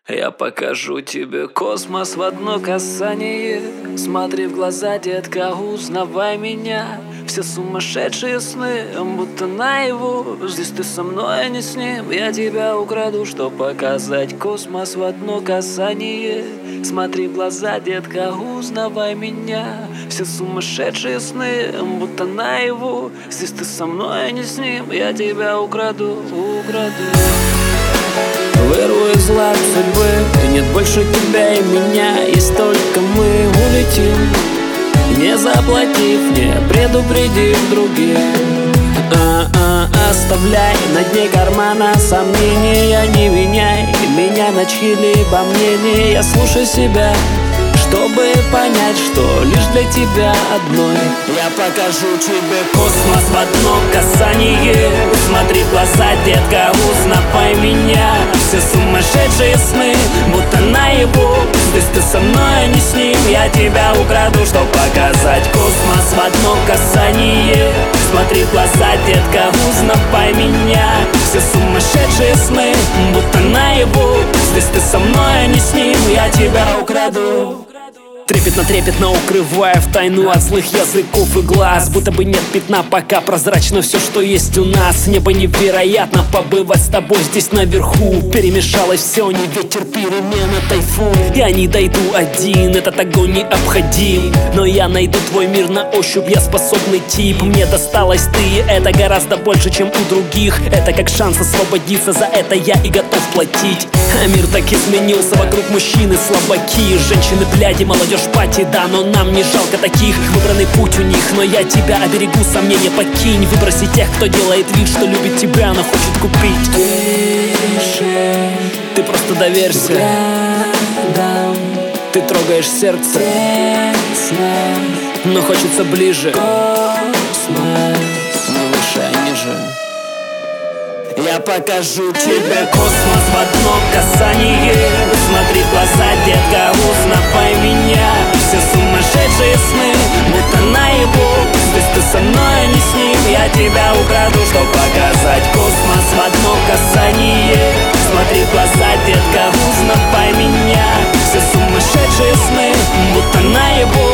Я покажу тебе космос в одно касание. Смотри в глаза, детка, узнавай меня. Все сумасшедшие сны, будто наяву. Здесь ты со мной, а не с ним. Я тебя украду, чтоб показать космос в одно касание. Смотри в глаза, детка, узнавай меня. Все сумасшедшие сны, будто наяву. Здесь ты со мной, а не с ним. Я тебя украду. Вырву из лап судьбы, и нет больше тебя и меня. Есть только мы, улетим, не заплатив, не предупредив других. Оставляй на дне кармана сомнения, не меняй меня на чьи-либо мнения. Слушай себя, чтобы понять, что лишь для тебя одной. Я покажу тебе космос в одно касание. Смотри в глаза, детка, узнавай меня. Все сумасшедшие сны, будто наяву. Здесь ты со мной, а не с ним. Я тебя украду, чтоб показать космос в одно касание. Смотри в глаза, детка, узнавай меня. Все сумасшедшие сны, будто наяву. Здесь ты со мной, а не с ним. Я тебя украду. Трепетно укрывая в тайну от злых языков и глаз. Будто бы нет пятна, пока прозрачно все, что есть у нас. Небо невероятно, побывать с тобой здесь наверху. Перемешалось все, не ветер, перемена, тайфун. Я не дойду один, этот огонь необходим. Но я найду твой мир на ощупь, я способный тип. Мне досталось ты, это гораздо больше, чем у других. Это как шанс освободиться, за это я и готов платить. А мир так изменился, вокруг мужчины слабаки. Женщины, бляди, молодежь пати, да, но нам не жалко таких. Выбранный путь у них, но я тебя оберегу, сомнения покинь. Выброси тех, кто делает вид, что любит тебя, но хочет купить. Ты просто доверься, ты трогаешь сердце, но хочется ближе. Выше, ниже. Я покажу тебе космос в одно касание. Смотри в глаза, детка, узнавай меня. Все сумасшедшие сны, будто наяву. Здесь ты со мной, а не с ним. Я тебя украду, чтоб показать космос в одно касание. Смотри в глаза, детка, узнавай меня. Все сумасшедшие сны, будто наяву.